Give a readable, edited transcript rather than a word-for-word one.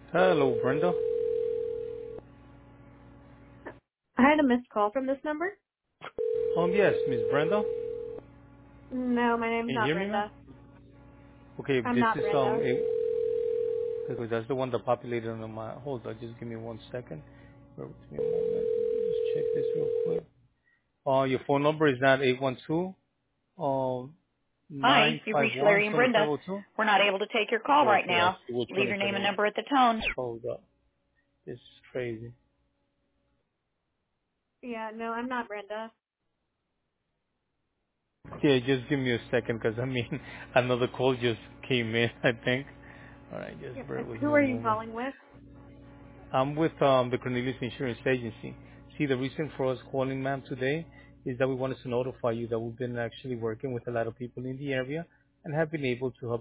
Hello, Brenda. I had a missed call from this number. Yes, Miss Brenda. No, my name's Can you not hear me, ma'am? Brenda. Okay, I'm this not is Brenda. because that's the one that populated on my. Hold on, just give me 1 second. Bear with me a moment. Just check this real quick. Your phone number is not 812 Hi, you've reached 951 Larry and Brenda. 2702. We're not able to take your call right Okay, I now. see which Leave one your is it. name and number at the tone. Hold up, this is crazy. Yeah, no, I'm not Brenda. Yeah, just give me a second, because I mean another call just came in. I think. All right, just Yep. bear with Who me a are you moment. calling with? I'm with the Cornelius Insurance Agency. See, the reason for us calling, ma'am, today is that we wanted to notify you that we've been actually working with a lot of people in the area and have been able to help